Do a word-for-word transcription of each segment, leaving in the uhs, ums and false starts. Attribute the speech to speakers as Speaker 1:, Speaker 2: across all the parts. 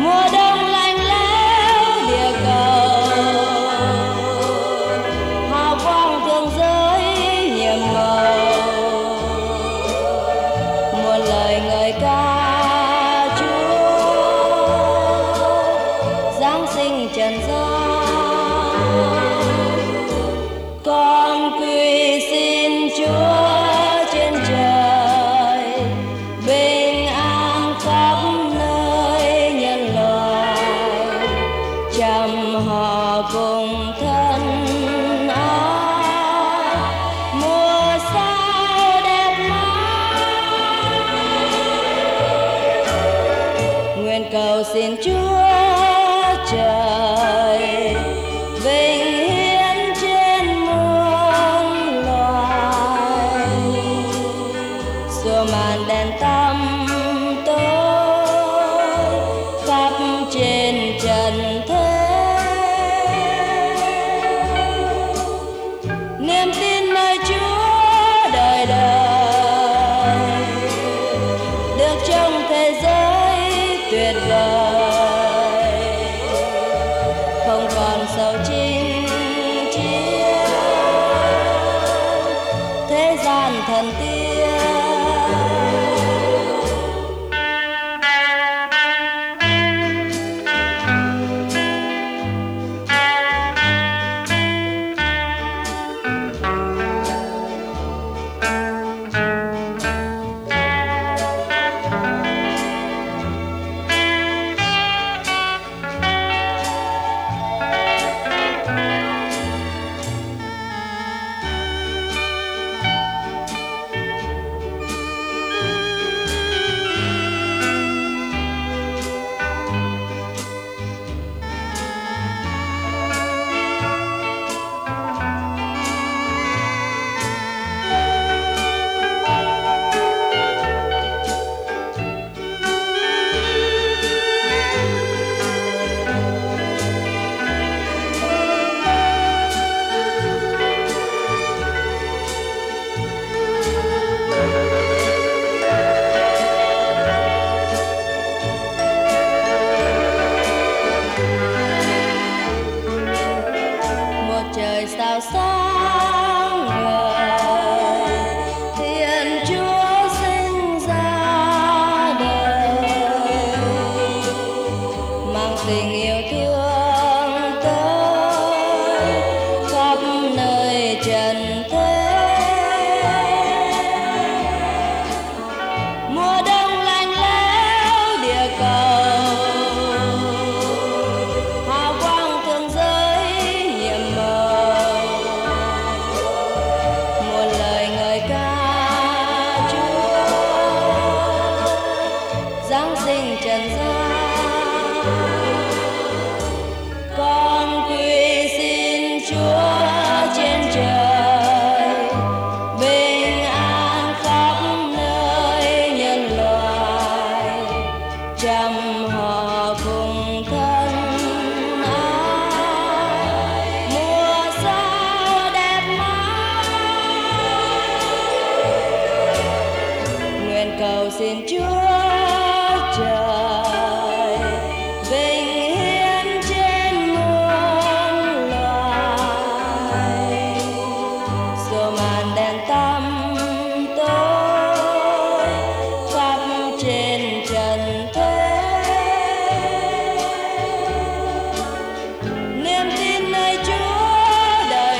Speaker 1: mùa đông lạnh lẽo địa cầu, hào quang thương giới nhiệm màu, muôn lời ngợi ca Chúa Giáng sinh trần gian. Con quy xin Chúa trên trời, bình an khắp nơi nhân loại, chăm họ cùng thân ái, mùa sao đẹp mãi. Nguyện cầu xin Chúa trời vinh hiển trên muôn loài, xua màn đèn tăm tối khắp trên trần thế. Niềm tin nơi Chúa đời đời được trong thế giới tuyệt vời, không còn sầu chinh chiến thế gian thần tiên. Trời sao sáng ngời, Thiên Chúa sinh ra đời, mang tình yêu thương tới khắp nơi trần thế. Mùa đông lạnh lẽo địa cầu, hào quang thương giới nhiệm màu, muôn lời ngợi ca Chúa Giáng sinh trần gian. Con quy xin Chúa trên trời, bình an khắp nơi nhân loại, chăm họ cùng thân ái, mùa sao đẹp mãi. Nguyện cầu xin Chúa trời vinh hiển trên muôn loài, xua màn đèn tăm tối khắp trên trần thế. Niềm tin nơi Chúa đời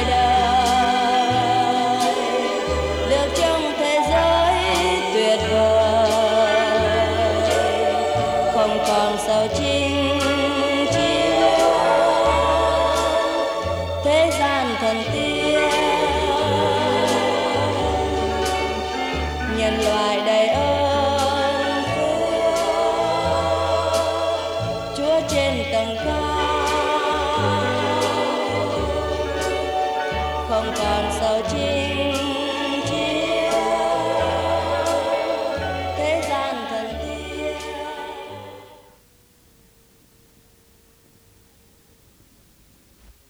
Speaker 1: đời được trong thế giới tuyệt vời, không còn sầu chinh chiến thế gian thần tiên. Nhân loại đầy ơn phước, Chúa trên tầng cao, không còn sầu chinh